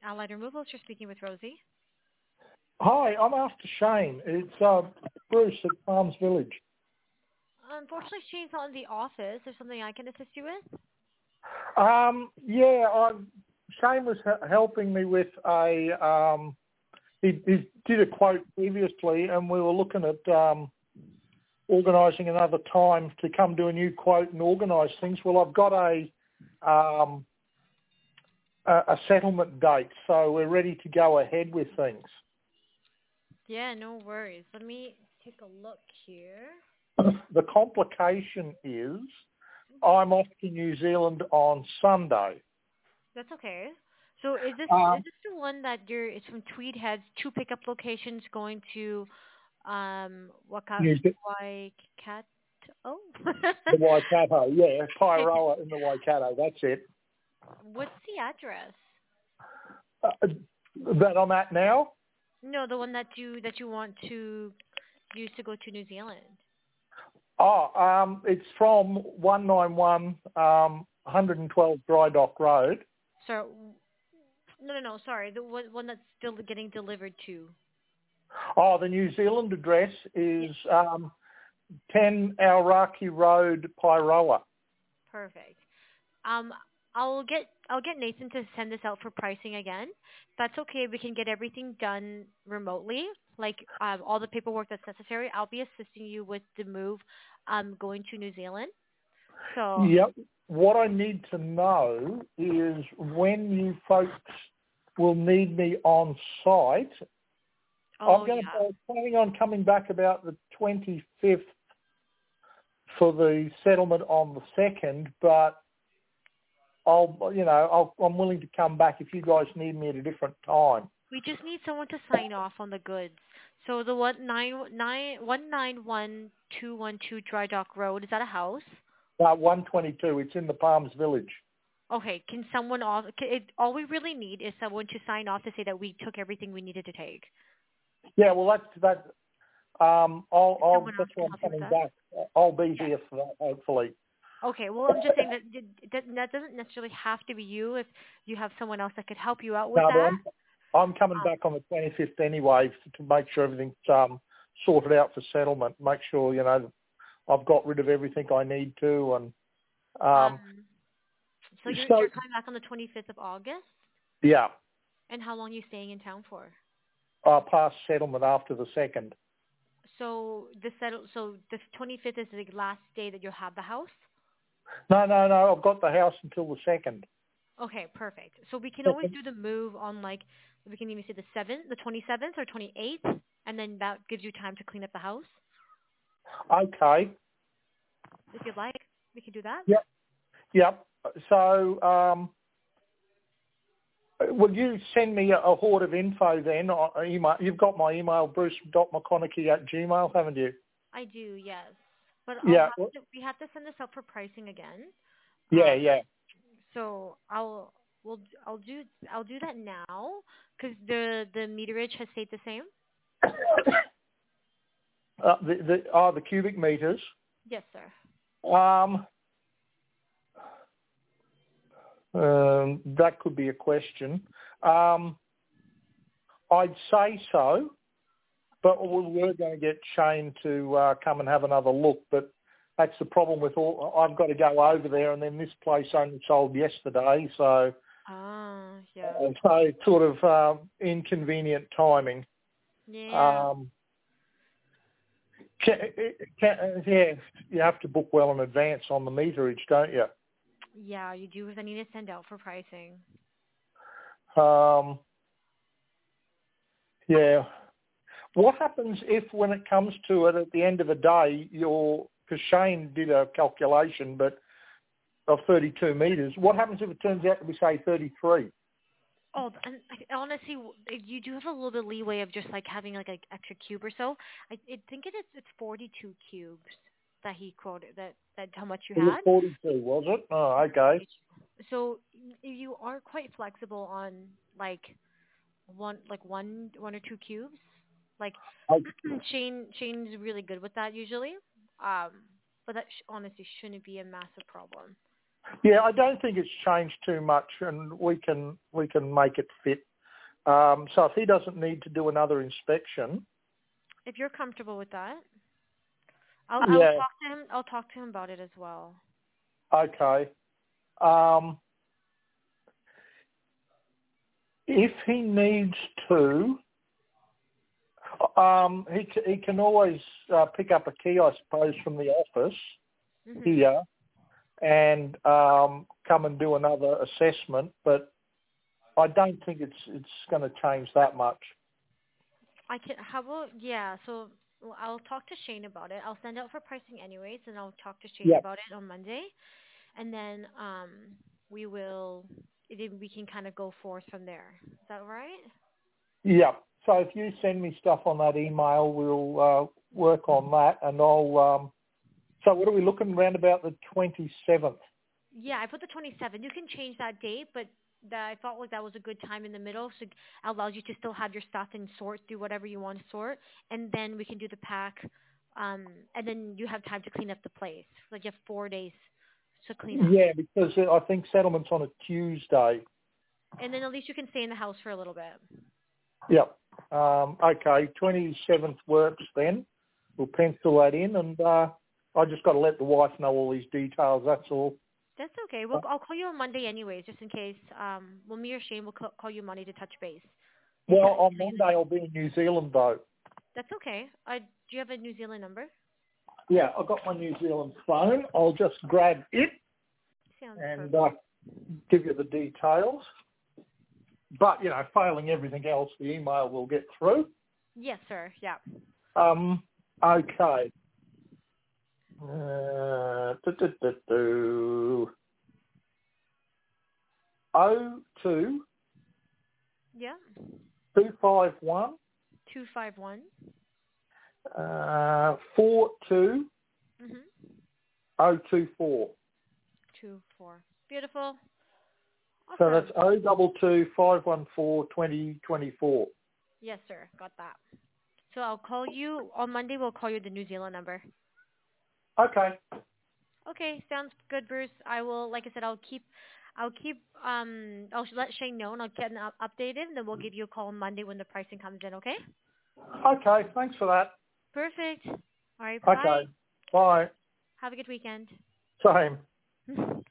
Allied Removals, you're speaking with Rosie. Hi, I'm after Shane. It's Bruce at Palms Village. Unfortunately, she's not in the office. There's something I can assist you with? Shane was helping me with he did a quote previously, and we were looking at organising another time to come do a new quote and organise things. Well, I've got a settlement date, so we're ready to go ahead with things. Yeah, no worries. Let me take a look here. The complication is I'm off to New Zealand on Sunday. That's okay. So is this the one that it's from Tweed Heads, two pickup locations going to Waikato? Oh. The Waikato, yeah, Pyroa in the Waikato, that's it. What's the address? That I'm at now? No, the one that you want to use to go to New Zealand. It's from 191 112 Dry Dock Road. So, no, sorry, the one that's still getting delivered to. Oh, the New Zealand address is 10 Aoraki Road, Pyroa. Perfect. I'll get Nathan to send this out for pricing again. If that's okay, we can get everything done remotely, like all the paperwork that's necessary. I'll be assisting you with the move going to New Zealand. So yep. What I need to know is when you folks will need me on site. I'm planning on coming back about the 25th for the settlement on the 2nd, but I'm willing to come back if you guys need me at a different time. We just need someone to sign off on the goods. So the 191212 Dry Dock Road, is that a house? 122. It's in the Palms Village. Okay. Can someone all we really need is someone to sign off to say that we took everything we needed to take. Yeah. Well, that's that. That's why I'm coming back. I'll be here for that, hopefully. Okay. Well, I'm just saying that doesn't necessarily have to be you. If you have someone else that could help you out with that. I'm coming back on the 25th anyway to make sure everything's sorted out for settlement. Make sure I've got rid of everything I need to, and so you're coming back on the 25th of August? Yeah. And how long are you staying in town for? Past settlement after the 2nd. So the 25th is the last day that you'll have the house? No. I've got the house until the 2nd. Okay, perfect. So we can always do the move on we can even say the 27th or 28th, and then that gives you time to clean up the house. Okay. If you'd like, we can do that. Yep. So, will you send me a horde of info then? Email? You've got my email, bruce.mcconaughey@gmail, haven't you? I do, yes. But we have to send this out for pricing again. Yeah. So I'll do that now because the meterage has stayed the same. The cubic meters. Yes, sir. That could be a question. I'd say so, but we're going to get Shane to come and have another look. But that's the problem with I've got to go over there, and then this place only sold yesterday, so. Yeah. So sort of inconvenient timing. Yeah. You have to book well in advance on the meterage, don't you? Yeah, you do. I need to send out for pricing. Yeah. What happens if, when it comes to it, at the end of the day, because Shane did a calculation, but of 32 metres, what happens if it turns out to be, say, 33? Oh, and honestly, you do have a little bit of leeway of just having an extra cube or so. I think it's 42 cubes that he quoted. That how much you had? 42, was it? Oh, okay. So you are quite flexible on one or two cubes. Shane's really good with that usually. But that honestly shouldn't be a massive problem. Yeah, I don't think it's changed too much, and we can make it fit So if he doesn't need to do another inspection, If you're comfortable with that, I'll yeah, talk to him. I'll talk to him about it as well. okay. If he needs to, he can always pick up a key, I suppose, from the office here and come and do another assessment. But I don't think it's going to change that much. I can. How about yeah? So I'll talk to Shane about it. I'll send out for pricing anyways, and I'll talk to Shane Yep. about it on Monday, and then we will. Then we can kind of go forth from there. Is that all right? Yeah. So if you send me stuff on that email, we'll work on that, and I'll. So what are we looking around about the 27th? Yeah, I put the 27th. You can change that date, but I felt like that was a good time in the middle, so it allows you to still have your stuff and sort through whatever you want to sort, and then we can do the pack, and then you have time to clean up the place. Like you have 4 days to clean up, Yeah, because I think settlement's on a Tuesday. and then at least you can stay in the house for a little bit. Yep. Okay, 27th works then. We'll pencil that in, and I just got to let the wife know all these details, that's all. That's okay. I'll call you on Monday anyways, just in case. Well, me or Shane will call you Monday to touch base. Well, on Monday I'll be in New Zealand, though. That's okay. Do you have a New Zealand number? Yeah, I've got my New Zealand phone. I'll just grab it Sounds and perfect. give you the details. But, failing everything else, the email will get through. Yes, sir. Yeah. Okay. 02 Yeah. 251 251. 42 Mhm. 024. 24. Beautiful. So that's Awesome. 022 514 2024. Yes, sir. Got that. So I'll call you on Monday. We'll call you the New Zealand number. Okay. Okay, sounds good, Bruce. I will, like I said, I'll let Shane know and I'll get an updated, and then we'll give you a call on Monday when the pricing comes in. Okay? Okay, thanks for that. Perfect. All right. Bye. Okay, bye. Have a good weekend. Same.